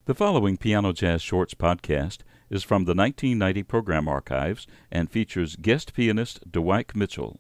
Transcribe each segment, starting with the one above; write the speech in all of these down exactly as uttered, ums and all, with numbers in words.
The following Piano Jazz Shorts podcast is from the nineteen ninety program archives and features guest pianist Dwight Mitchell.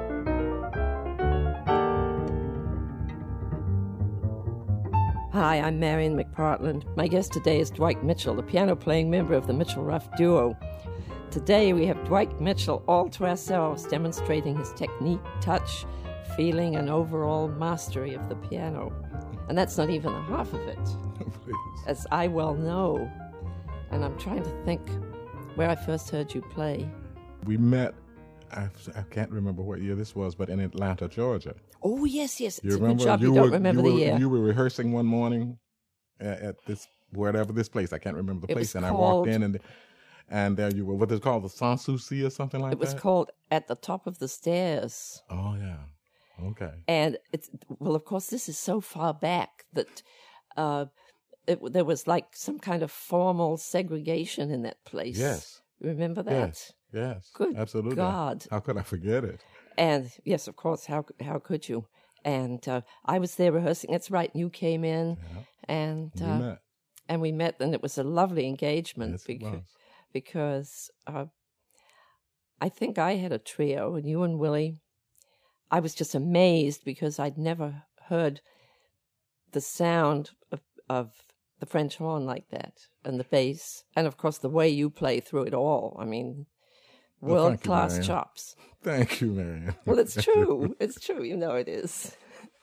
Hi, I'm Marion McPartland. My guest today is Dwight Mitchell, the piano-playing member of the Mitchell-Ruff Duo. Today we have Dwight Mitchell all to ourselves, demonstrating his technique, touch, feeling, and overall mastery of the piano. And that's not even a half of it, as I well know. And I'm trying to think where I first heard you play. We met, I, I can't remember what year this was, but in Atlanta, Georgia. Oh, yes, yes. It's You a good remember? job you, you don't were, remember you the were, year. You were rehearsing one morning at, at this, whatever this place, I can't remember the It place, was and I called- walked in, and and there you were, what is it called, the Sans Souci or something like It was that? called At the Top of the Stairs. Oh, yeah. Okay. And it's, well, of course, this is so far back that uh, it, there was like some kind of formal segregation in that place. Yes. Remember that? Yes. Yes. Good Absolutely. God. How could I forget it? And yes, of course, how how could you? And uh, I was there rehearsing. That's right. You came in, Yeah. and We uh, met. and we met, and it was a lovely engagement Yes, it because was. because uh, I think I had a trio, and you and Willie. I was just amazed because I'd never heard the sound of, of the French horn like that, and the bass, and of course the way you play through it all. I mean, Well, thank world you, class Marian. chops. Thank you, Marion. Well, it's true. It's true. You know it is.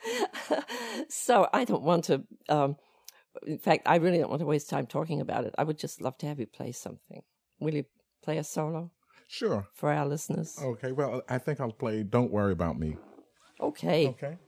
So I don't want to. Um, in fact, I really don't want to waste time talking about it. I would just love to have you play something. Will you play a solo Sure. for our listeners? Okay, well, I think I'll play Don't Worry About Me. Okay. Okay.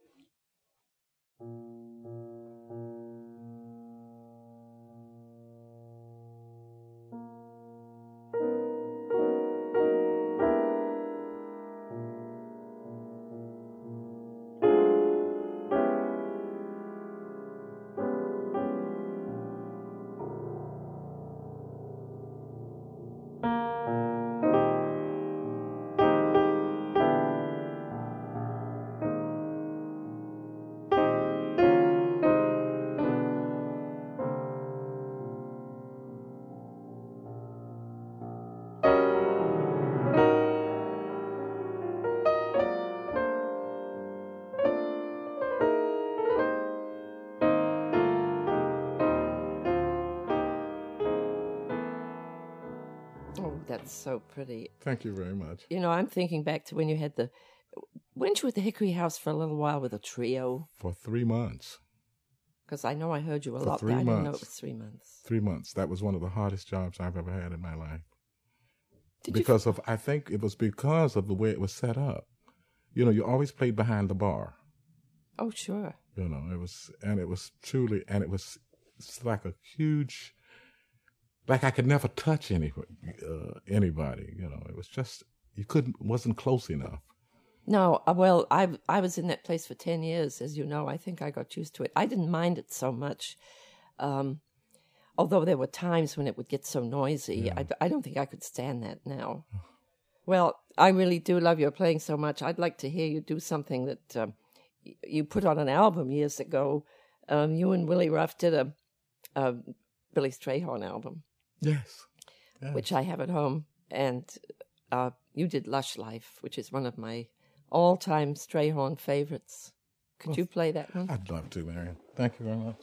Oh, that's so pretty. Thank you very much. You know, I'm thinking back to when you had the. Weren't you at the Hickory House for a little while with a trio? For three months. Because I know I heard you a For lot, three but I didn't know it months. was three months. Three months. That was one of the hardest jobs I've ever had in my life. Did you? because of, I think it was because of the way it was set up. You know, you always played behind the bar. Oh, sure. You know, it was, and it was truly, and it was it's like a huge, like I could never touch any, uh, anybody. You know, it was just, you couldn't, wasn't close enough. No, uh, well, I I was in that place for ten years, as you know. I think I got used to it. I didn't mind it so much, um, although there were times when it would get so noisy. Yeah. I, I don't think I could stand that now. Well, I really do love your playing so much. I'd like to hear you do something that um, y- you put on an album years ago. Um, you and Willie Ruff did a, a Billy Strayhorn album, Yes. yes. which I have at home, and uh, you did Lush Life, which is one of my all-time Strayhorn favorites. Could Well, you play that one? I'd love to, Marion. Thank you very much.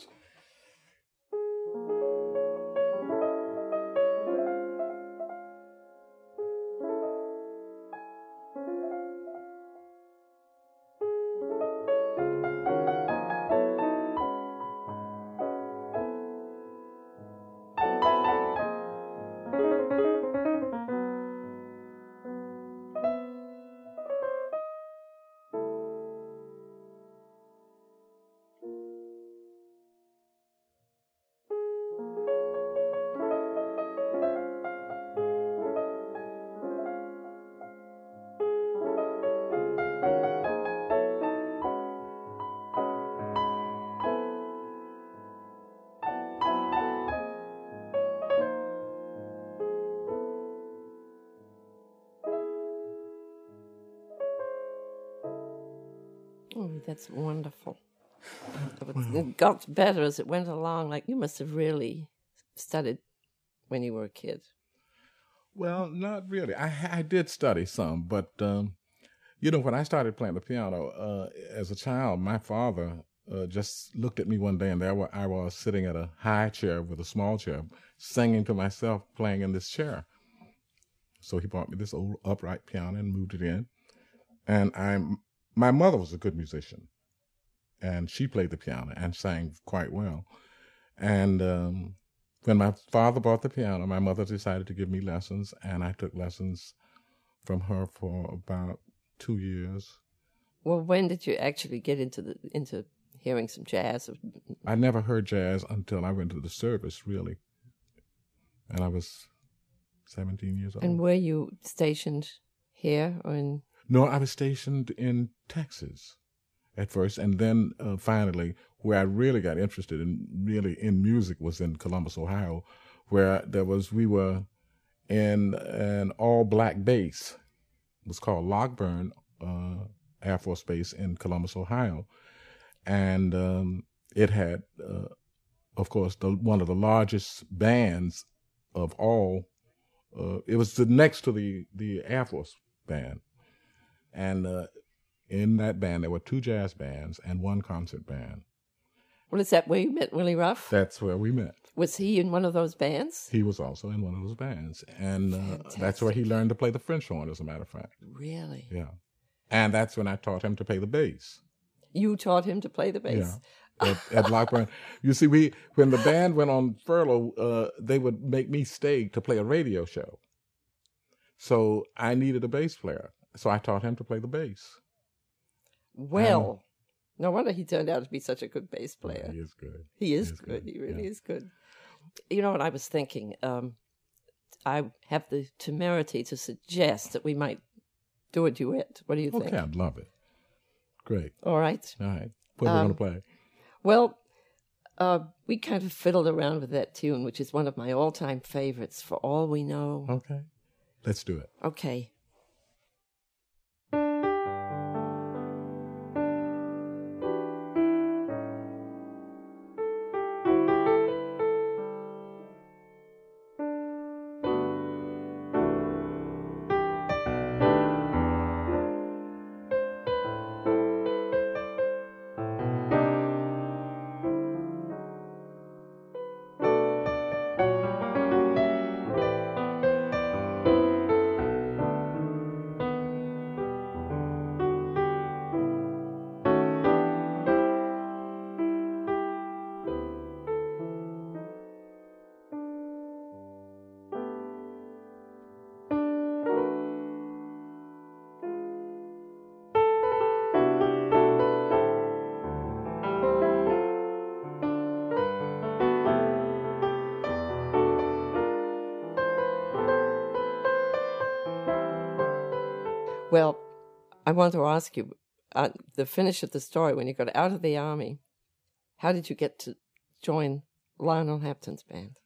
Oh, that's wonderful. It got better as it went along. Like, you must have really studied when you were a kid. Well, not really. I I did study some, but um, you know, when I started playing the piano uh, as a child, my father uh, just looked at me one day, and there I was sitting at a high chair with a small chair, singing to myself, playing in this chair. So he bought me this old upright piano and moved it in. And I'm my mother was a good musician, and she played the piano and sang quite well. And um, when my father bought the piano, my mother decided to give me lessons, and I took lessons from her for about two years. Well, when did you actually get into the into hearing some jazz? I never heard jazz until I went to the service, really. And I was seventeen years old. And were you stationed here or in? No, I was stationed in Texas at first, and then uh, finally, where I really got interested in really in music was in Columbus, Ohio, where there was we were in an all-black base. It was called Lockburn uh, Air Force Base in Columbus, Ohio, and um, it had, uh, of course, the, one of the largest bands of all. Uh, it was the next to the the Air Force band, and uh, in that band there were two jazz bands and one concert band. Well, is that where you met Willie Ruff? That's where we met. Was he in one of those bands? He was also in one of those bands, and uh, that's where he learned to play the French horn, as a matter of fact. Really? Yeah, and that's when I taught him to play the bass. You taught him to play the bass? Yeah. At, at Lockburn. You see, we when the band went on furlough, uh, they would make me stay to play a radio show. So I needed a bass player. So I taught him to play the bass. Well, um, no wonder he turned out to be such a good bass player. Yeah, he is good. He is, he is good. good. He really Yeah. is good. You know what I was thinking? Um, I have the temerity to suggest that we might do a duet. What do you think? Okay, I'd love it. Great. All right. All right. What are Um, we going to play? Well, uh, we kind of fiddled around with that tune, which is one of my all-time favorites, For All We Know. Okay. Let's do it. Okay. Well, I want to ask you, uh, the finish of the story, when you got out of the Army, how did you get to join Lionel Hampton's band?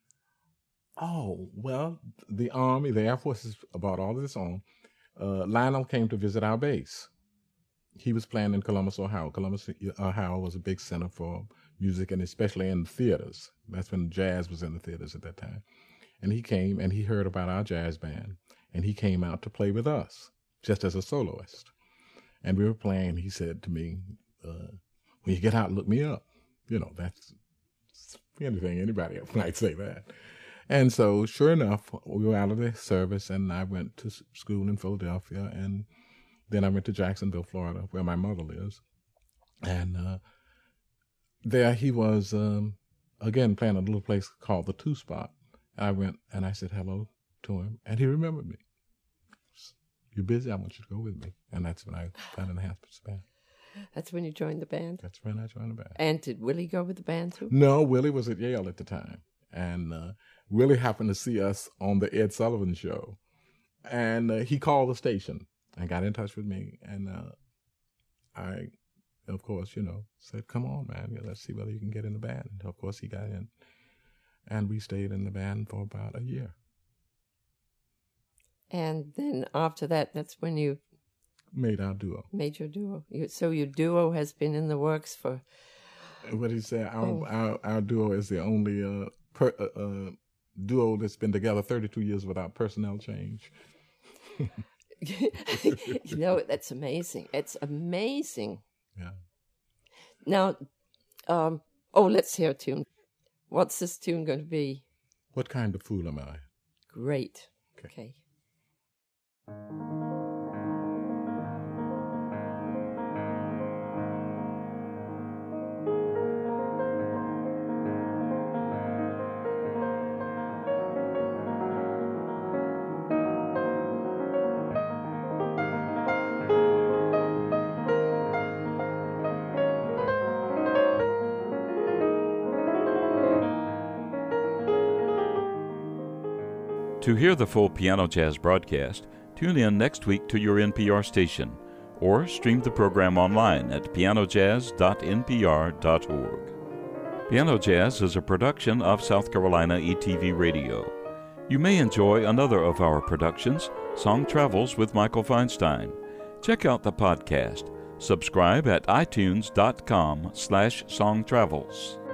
Oh, well, the Army, the Air Force has brought all of this on. Uh, Lionel came to visit our base. He was playing in Columbus, Ohio. Columbus, Ohio was a big center for music, and especially in theaters. That's when jazz was in the theaters at that time. And he came, and he heard about our jazz band, and he came out to play with us, just as a soloist. And we were playing. He said to me, uh, when you get out, look me up. You know, that's anything, anybody else might say that. And so, sure enough, we were out of the service, and I went to school in Philadelphia, and then I went to Jacksonville, Florida, where my mother lives. And uh, there he was, um, again, playing a little place called the Two Spot. And I went, and I said hello to him, and he remembered me. You're busy, I want you to go with me. And that's when I got in the Hampton's band. That's when you joined the band? That's when I joined the band. And did Willie go with the band too? No, Willie was at Yale at the time. And uh, Willie happened to see us on the Ed Sullivan Show. And uh, he called the station and got in touch with me. And uh, I, of course, you know, said, come on, man, yeah, let's see whether you can get in the band. And of course, he got in. And we stayed in the band for about a year. And then after that, that's when you made our duo. Made your duo. You, so your duo has been in the works for What he said, our, Oh. our, our duo is the only uh, per, uh, uh, duo that's been together thirty-two years without personnel change. You know, that's amazing. It's amazing. Yeah. Now, um, oh, let's hear a tune. What's this tune going to be? What kind of fool am I? Great. Okay. Okay. To hear the full Piano Jazz broadcast, tune in next week to your N P R station, or stream the program online at piano jazz dot n p r dot org. Piano Jazz is a production of South Carolina E T V Radio. You may enjoy another of our productions, Song Travels with Michael Feinstein. Check out the podcast. Subscribe at itunes dot com slash songtravels.